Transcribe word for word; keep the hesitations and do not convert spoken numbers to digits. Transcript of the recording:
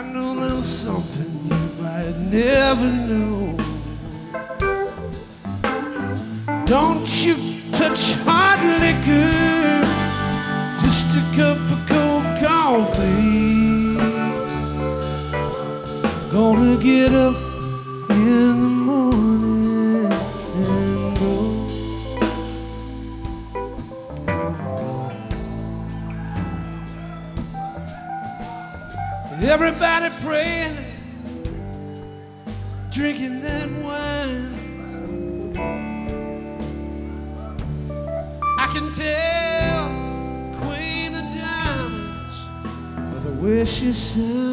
I know a little something you might never know. Don't you touch hard liquor, just a cup of cold coffee. Gonna get up in the morning and go. Everybody praying, drinking that wine. I can tell Queen of Diamonds by the way she sounds.